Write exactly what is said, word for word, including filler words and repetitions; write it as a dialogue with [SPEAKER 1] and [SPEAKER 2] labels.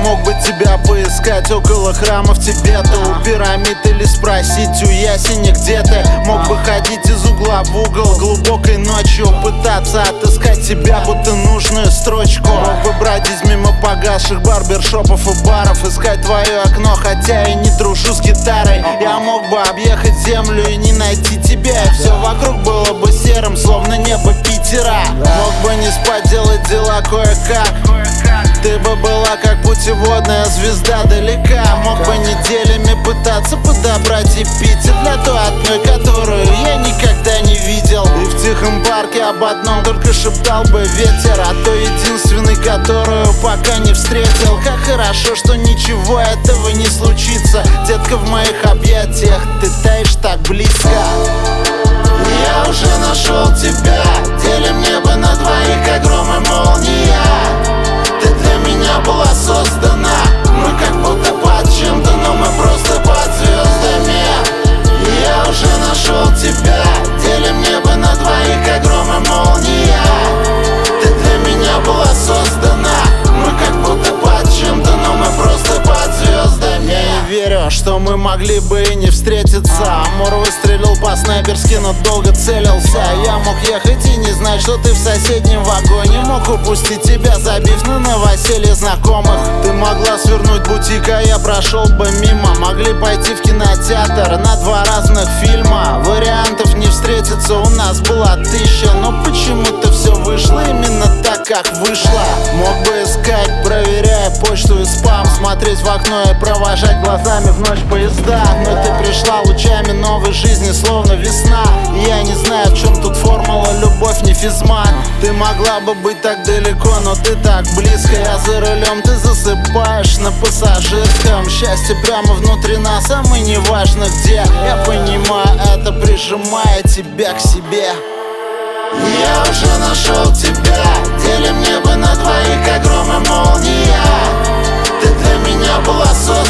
[SPEAKER 1] мог бы тебя поискать около храмов Тибета, у пирамид, или спросить у ясеня, где ты. Мог бы ходить из угла в угол глубокой ночью, пытаться отыскать тебя, будто нужную строчку. Мог бы бродить мимо погасших барбершопов и баров, искать твое окно, хотя и не дружу с гитарой. Я мог бы объехать землю и не найти тебя, и все вокруг было бы серым, словно небо Питера. Мог бы не спать, делать дела кое-как. Ты бы была как путеводная звезда далека. Мог бы неделями пытаться подобрать эпитет для той одной, которую я никогда не видел. И в тихом парке об одном только шептал бы ветер, а то единственный, которую пока не встретил. Как хорошо, что ничего этого не случится. Детка, в моих объятиях ты таешь так близко. Я уже нашел тебя, делим небо на двоих, как гром и молния. Ты для меня была создана, мы как будто под чем-то, но мы просто под звездами. Я уже нашел тебя, делим небо на двоих, как гром и молния. Ты для меня была создана, мы как будто под чем-то, но мы просто под звездами. Я не верю, что мы могли бы и не встретиться. Амур выстрелил по-снайперски, но долго целился. Я мог ехать и не знать, что ты в соседнем вагоне. Мог упустить тебя, забив на новоселье знакомых. Ты могла свернуть бутик, а я прошел бы мимо. Могли пойти в кинотеатр на два разных фильма. Вариантов не встретиться у нас была тысяча, но почему-то все вышло именно так, как вышло. Мог бы искать, проверяя почту и спам, смотреть в окно и провожать глазами в ночь поезда. Но ты пришла лучами новой жизни, словно весна. И я не знаю, в чем тут формула, любовь не физмат. Ты могла бы быть так далеко, но ты так близко. Я за рулем, ты засыпаешь на пассажирском. Счастье прямо внутри нас, а мы не важно где. Я понимаю это, прижимая тебя к себе. Я уже нашел тебя, делим небо на двоих, как гром и молния. Ты для меня была создана.